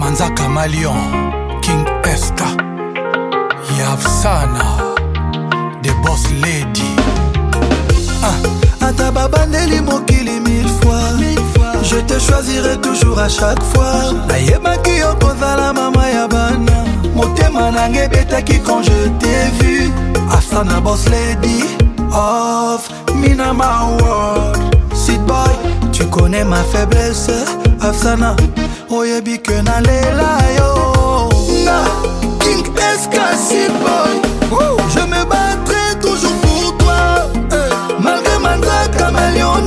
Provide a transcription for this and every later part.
Manzaka Malion, King Eska, Yavsana, The Boss Lady. Ata babandeli mokili 1000 fois, je te choisirai toujours à chaque fois. Nayebaki yo kozala mama ya bana, motema nange betaki quand je t'ai vu. Afsana Boss Lady of Minama World. Sit boy, tu connais ma faiblesse. Afsana, oyebi que nalela yo. Na King Eska, sit boy, je me battrai toujours pour toi, malgré Manzaka Malion.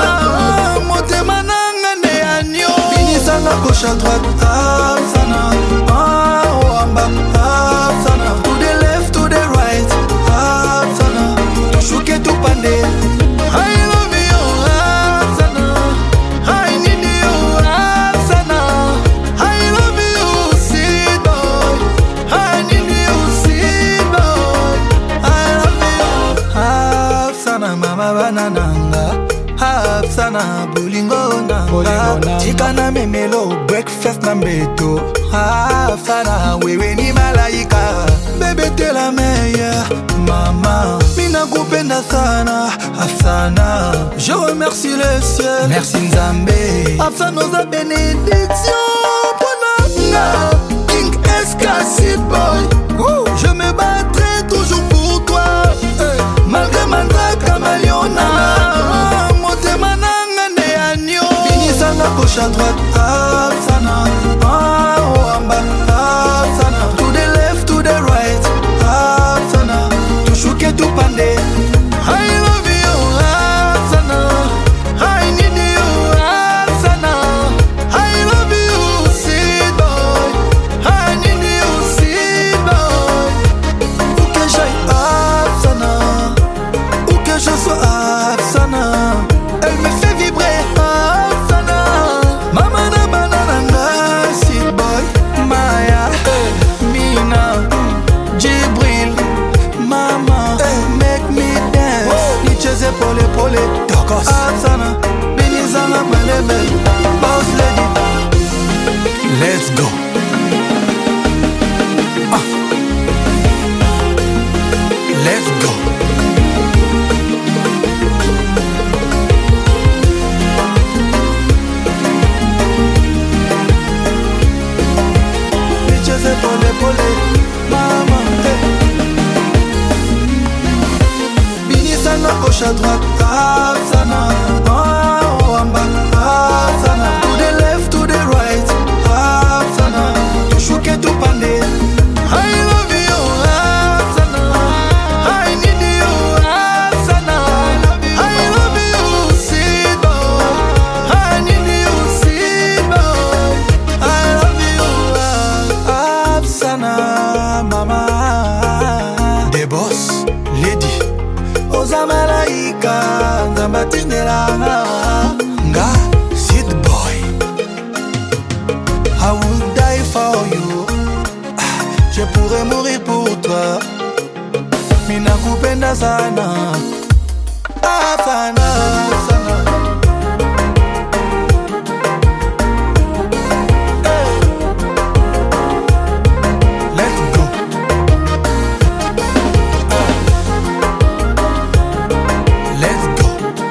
Motema nanga ne anyo. Binisanga gauche à droite, Afsana, wamba, Afsana, to the left, to the right, Afsana, tushuke tupande. I love you, Afsana, I need you, Afsana, I love you, sweet boy, I need you, sweet boy, I love you, Afsana mama banananga, Afsana bolingo nanga, chikana memelo breakfast na mbeto, Afsana wewe ni malaika, bébé t'es la meilleure, maman, mina kupenda sana, Afsana, je remercie le ciel, merci Nzambe, Afsana nos bénédictions, ponanga, King Eska, sit boy, je me battrai toujours pour toi, malgré Manzaka Malion. Motema nanga ne anyo. Binisanga gauche à droite, Afsana, wamba, Afsana, to the left, to the right, Afsana, tushuke tupande. I love you, Afsana, I need you, Afsana, I love you, sweet boy, I need you, sweet boy. Où que j'aille, Afsana, où que je sois, Afsana, elle me fait vibrer, Afsana. Mama na banananga, sweet boy, Maya, Mina, Jibril, Mama, make me dance. Nicheze pole pole, Tokos, Afsana, Binizanga malebe, Boss Lady. Let's go. Let's go. Nicheze pole pole, Mama, Binisanga gauche à droite, Afsana, wamba, Afsana, to the left, to the right, Afsana, tushuke tupande. I love you, Afsana, I need you, Afsana, I love you, sweet boy, I need you, sweet boy, I love you, Afsana, mama. The Boss Lady. Oza malaika, Nzamba tindelanga. Nga Sid Boy. I will die for you, je pourrais mourir pour toi. Mina kupenda sana, Afsana, Afsana. Let's go. Let's go.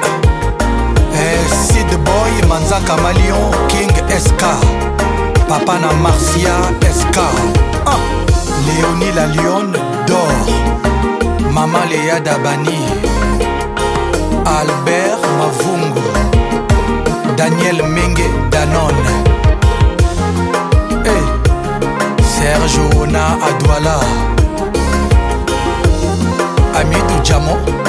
Sid Boy, Manzaka Malion, King Eska, Papa na Marcia Eska, Léonie la Lionne d'or, Mama Léa Dabani, Albert Mavungu, Daniel Menge Danone, Serge Ona Adouala, Amidou Djamo.